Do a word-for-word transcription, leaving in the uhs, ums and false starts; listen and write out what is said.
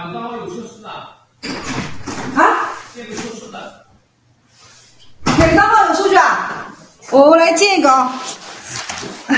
啊，刚好有收拾的。 啊？ 这个收拾的。 哪个账号有数据啊？我我来建一个啊。